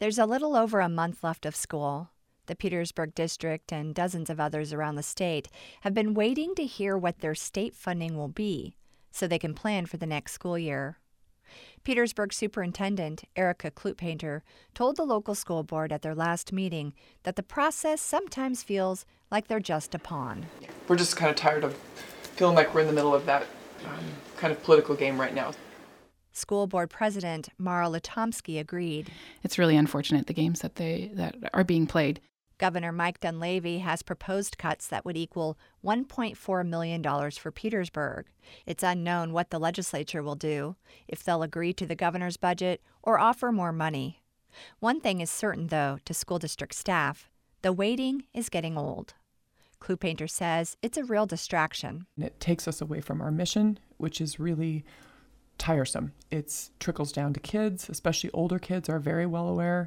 There's a little over a month left of school. The Petersburg District and dozens of others around the state have been waiting to hear what their state funding will be so they can plan for the next school year. Petersburg Superintendent Erica Klutpainter told the local school board at their last meeting that the process sometimes feels like they're just a pawn. We're just kind of tired of feeling like we're in the middle of that kind of political game right now. School board president Mara Latomsky agreed. It's really unfortunate, the games that are being played. Governor Mike Dunleavy has proposed cuts that would equal $1.4 million for Petersburg. It's unknown what the legislature will do, if they'll agree to the governor's budget or offer more money. One thing is certain, though, to school district staff: the waiting is getting old. Klutpainter says it's a real distraction. It takes us away from our mission, which is really tiresome. It trickles down to kids, especially older kids are very well aware.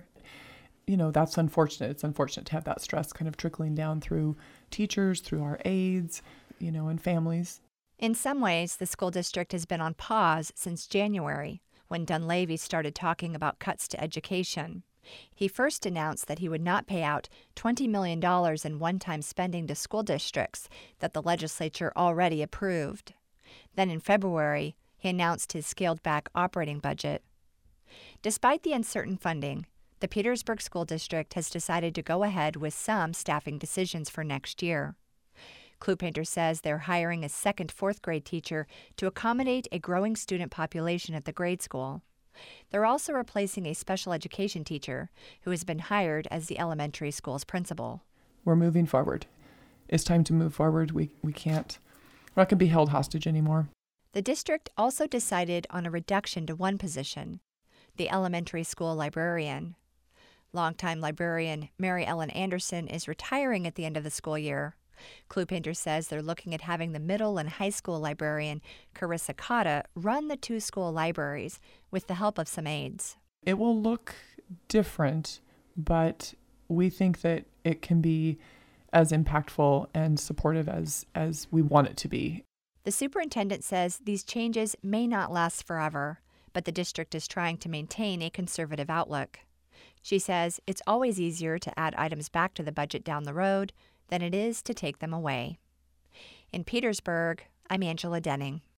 That's unfortunate. It's unfortunate to have that stress kind of trickling down through teachers, through our aides, and families. In some ways, the school district has been on pause since January, when Dunleavy started talking about cuts to education. He first announced that he would not pay out $20 million in one-time spending to school districts that the legislature already approved. Then in February, he announced his scaled-back operating budget. Despite the uncertain funding, the Petersburg School District has decided to go ahead with some staffing decisions for next year. Klutpainter says they're hiring a second fourth-grade teacher to accommodate a growing student population at the grade school. They're also replacing a special education teacher who has been hired as the elementary school's principal. We're moving forward. It's time to move forward. We're not going to be held hostage anymore. The district also decided on a reduction to one position, the elementary school librarian. Longtime librarian Mary Ellen Anderson is retiring at the end of the school year. Klutpainter says they're looking at having the middle and high school librarian Carissa Cotta run the two school libraries with the help of some aides. It will look different, but we think that it can be as impactful and supportive as we want it to be. The superintendent says these changes may not last forever, but the district is trying to maintain a conservative outlook. She says it's always easier to add items back to the budget down the road than it is to take them away. In Petersburg, I'm Angela Denning.